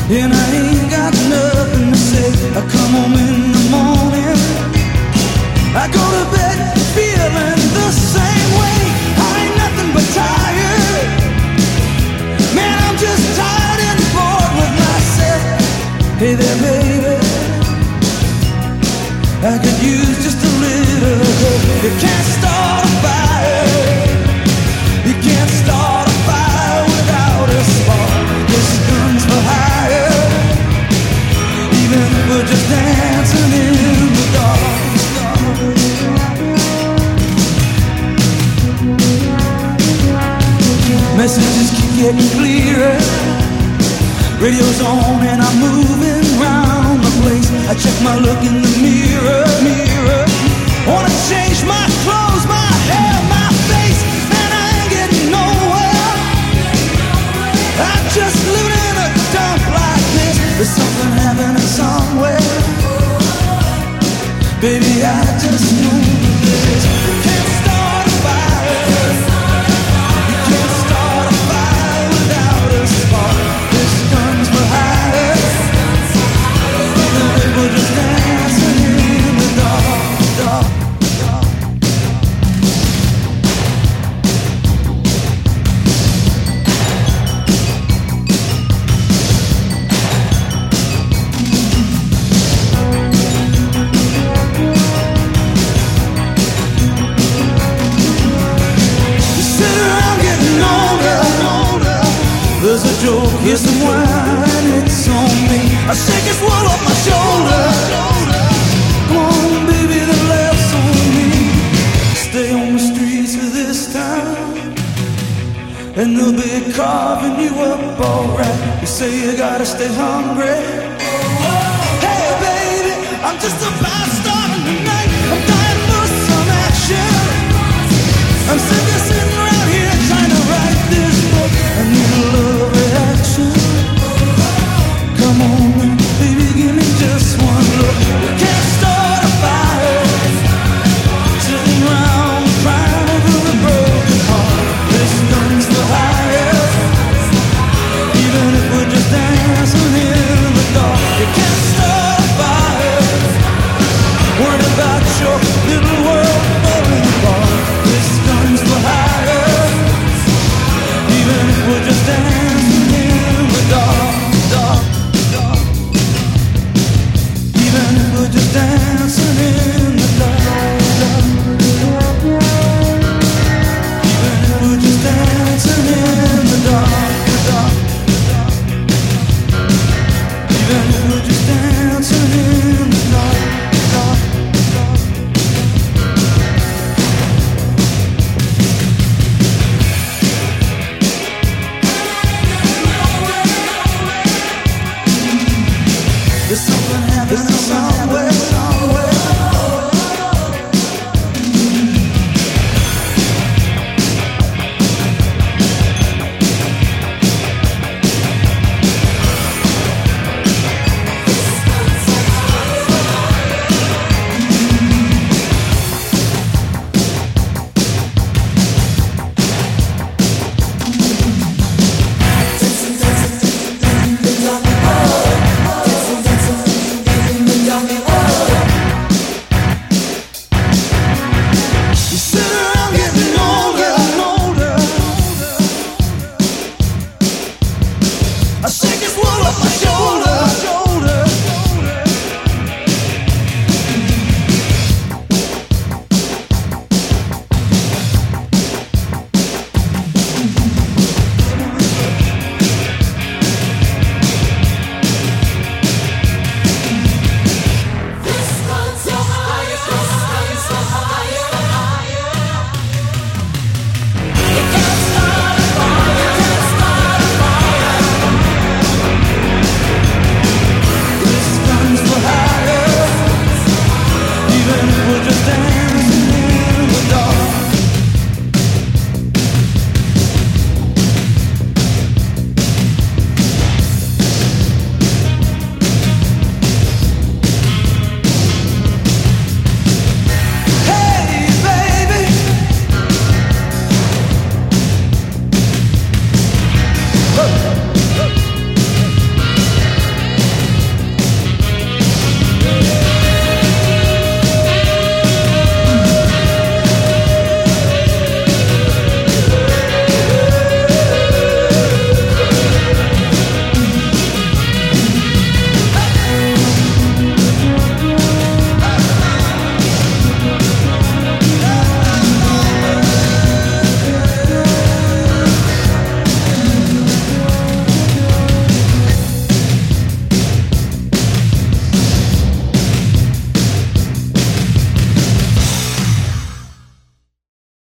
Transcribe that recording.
and I ain't got nothing to say. I come home in the morning, I go to bed feeling the same way. I ain't nothing but tired, man, I'm just tired and bored with myself. Hey there, baby, I could use just a little help. You can't start a fire, you can't start a fire without a spark. This gun's for hire, even if we're just dancing in the dark. Messages keep getting clearer, radio's on and I'm moving round the place. I check my look in the mirror, wanna change my clothes, my hair, my face, and I ain't getting nowhere. I'm just living in a dump like this. There's something happening somewhere, baby, I just know this. You can't start a fire, you can't start a fire without a spark. This gun's for hire, we're just dancing in the dark, dark. There's a joke, here's some wine, it's on me. I shake his wool off my shoulder. Come on, baby, the laugh's on me. Stay on the streets of this town, and they'll be carving you up alright. You say you gotta stay hungry. Hey, baby, I'm just about starting tonight. I'm dying for some action. I'm sick of sitting around here trying to write this book. I need a love reaction. Come on, baby, give me just one look. We can't start a fire, sitting around crying over a broken heart. This gun's the highest, even if we're just dancing in the dark. You can't start a fire, worried about your little world falling apart. This gun's the highest, even if we're just dancing in the dark, dark, dark. Even if we're just dancing in the dark, dark. Even if we're just dancing in the dark, dark. Even if we're just dancing in the dark, dark, dark. There's something happening.